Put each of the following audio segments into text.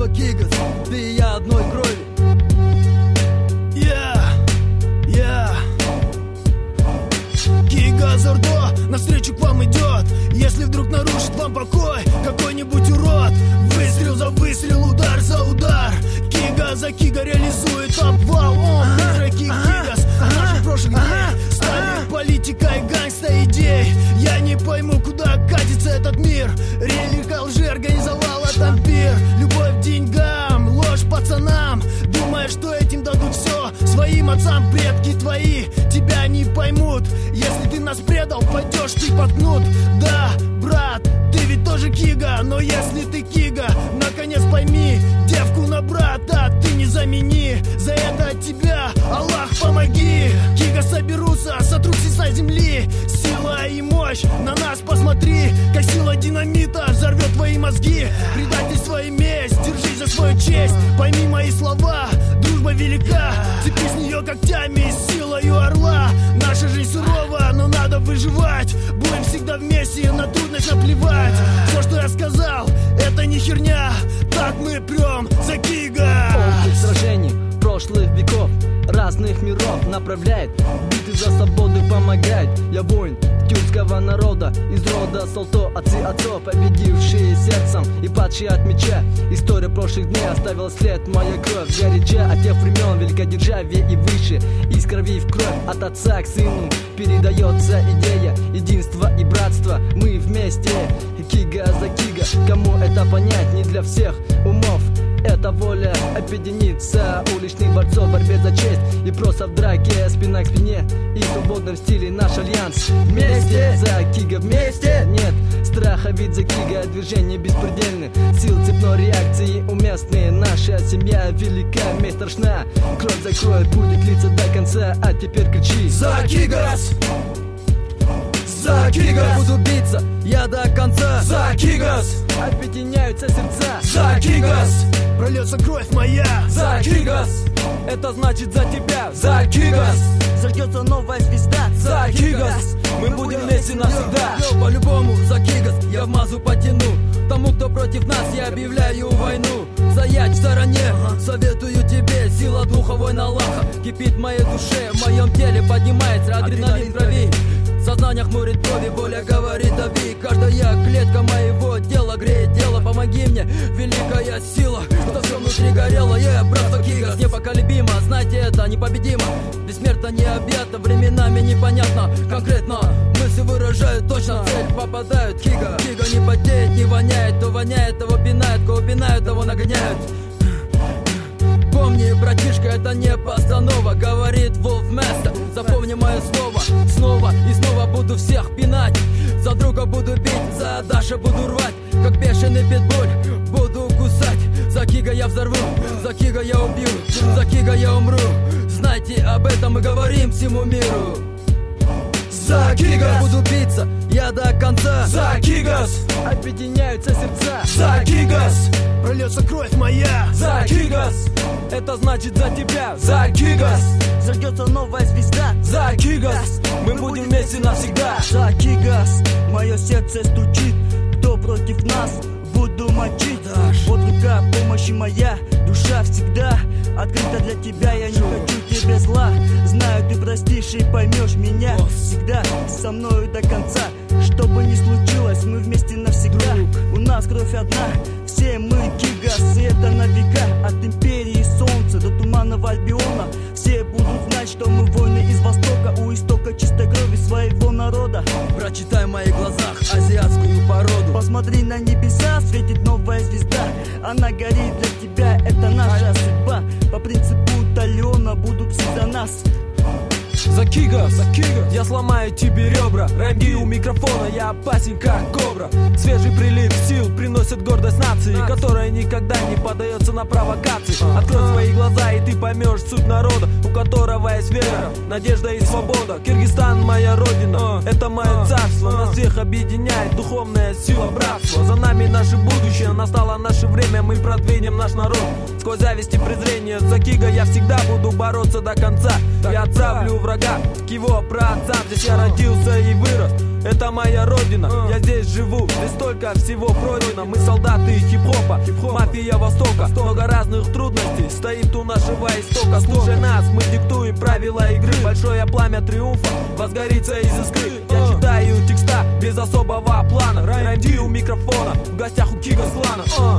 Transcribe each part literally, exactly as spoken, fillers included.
братство Кигас, ты и я одной крови. Я, я Кигас Ордо навстречу к вам идет. Если вдруг нарушит вам покой какой-нибудь урод, выстрел за выстрел, удар за удар, Кига за Кига реализует обвал. Он игроки Кигас наших прошлых дней стали политикой гангста идей. Я не пойму, куда катится этот мир. Релика лжи организовала там пир. Любовь к деньгам, ложь пацанам, думая, что этим дадут все своим отцам. Предки твои тебя не поймут. Если ты нас предал, пойдешь ты под кнут. Да, брат, ты ведь тоже Кига, но если ты Кига, наконец пойми, девку на брата ты не замени. За это от тебя, Аллах, помоги. Кига соберутся, сотрутся со земли. Сила и мощь, на нас посмотри, как сила динамита взорвет твои мозги. Предательство и месть, держись за свою честь. Пойми мои слова, дружба велика. Цепи с нее когтями, с силою орла. Наша жизнь сурова, но надо выживать. Будем всегда вместе, на трудность наплевать. Все, что я сказал, это не херня. Так мы прем за Кига. Опыт сражений прошлых веков, разных миров направляет, битвы за свободу помогает. Я воин тюркского народа, из рода Салто, отцы отцов, победившие сердцем и падшие от меча. История прошлых дней оставила след, моя кровь горяча от тех времен великодержавия и выше. Из крови в кровь, от отца к сыну передается идея единства и братства. Мы вместе, Кига за Кига. Кому это понять, не для всех умов. Это воля объединиться уличных борцов в борьбе за честь. И просто в драке спина к спине. И в свободном стиле наш альянс. Вместе за Кига, вместе. Нет страха, ведь за Кига движение беспредельны. Сил цепной реакции уместны. Наша семья велика, месть страшна. Кровь за кровь будет литься до конца. А теперь кричи: за Кигас! За Кигас! Буду биться я до конца. За Кигас! Объединяются сердца. За Кигас! Прольется кровь моя. За Кигас! Это значит за тебя. За Кигас! Зальется новая звезда. За Кигас! Мы будем вместе навсегда. Yo, по-любому за Кигас я в мазу потяну. Тому, кто против нас, я объявляю войну. Стоять в стороне, советую тебе. Сила духовой Аллаха кипит в моей душе. В моем теле поднимается адреналин крови. Сознание хмурит брови, воля говорит дави. Каждая клетка моего тела греет дело. Помоги мне, великая сила, что все внутри горело. Я yeah, братство Кигас, непоколебимо. Знайте, это непобедимо. Бессмертно необъятно, временами непонятно. Конкретно мысли выражают точно, в цель попадают. Кига, Кига не потеет, не воняет. Кто воняет, того пинает, кого пинают, того нагоняют. Помни, братишка, это не постанова, говорит Wolfmaster. Запомни мое слово, снова и снова буду всех пинать. За друга буду бить, за Даша буду рвать, как бешеный питбуль буду кусать. За Кига я взорву, за Кига я убью, за Кига я умру. Знайте об этом, мы говорим всему миру. За Кигас! Буду биться я до конца. За Кигас! Объединяются сердца. За Кигас! Прольется кровь моя. За Кигас! Это значит за тебя. За Кигас! Зальется новая звезда. За Кигас! Мы будем вместе навсегда. За Кигас! Мое сердце стучит. Кто против нас, буду мочить. Вот рука помощи моя. Душа всегда открыта для тебя. Я не хочу тебе зла. Знаю, ты простишь и поймешь меня. Всегда со мною до конца. Что бы ни случилось, мы вместе навсегда. У нас кровь одна, все мы Кигас. И это на века, от империи солнца до туманного Альбиона. Все будут знать, что мы воины из Востока. У истока чистой крови своего народа. Прочитай в моих глазах азиатскую породу. Посмотри на небеса, светит новая звезда. Она горит для тебя, это наша судьба. По принципу Талиона будут все за нас. За Кигас, за Кигас, я сломаю тебе ребра. Рэпи у микрофона, я опасен как кобра. Свежий прилив сил приносит гордость нации, которая никогда не поддается на провокации. Открой свои глаза и ты поймешь суть народа, у которого есть вера, надежда и свобода. Киргизстан моя родина, это мое царство. Нас всех объединяет духовная сила братства. За нами наше будущее, настало наше время, мы продвинем наш народ. Сквозь зависть и презрение за Кига я всегда буду бороться до конца. Я отправлю врага к его праотцам. Здесь я родился и вырос, это моя родина. Я здесь живу, здесь столько всего пройдено. Мы солдаты хип-хопа, мафия Востока. Много разных трудностей стоит у нашего истока. Слушай нас, мы диктуем правила игры. Большое пламя триумфа возгорится из искры. Я читаю текста без особого плана. Райм-ди у микрофона, в гостях у Кига Слана.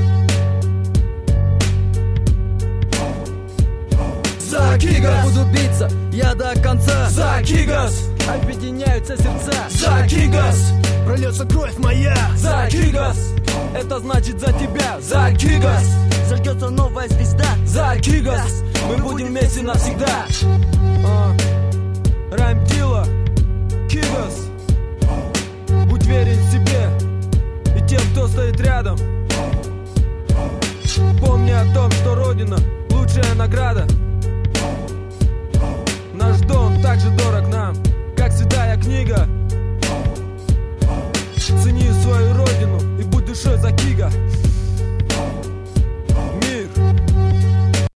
За Кигас! Буду биться, я до конца. За Кигас! Объединяются сердца. За Кигас! Прольется кровь моя. За Кигас! Это значит за тебя. За Кигас! Зажгется новая звезда. За Кигас! Мы будем вместе навсегда. Райм-дила, Кигас. Будь верен себе и тем, кто стоит рядом. Помни о том, что Родина — лучшая награда. Наш дом так же дорог нам, как святая книга. Цени свою родину и будь душой за Кига.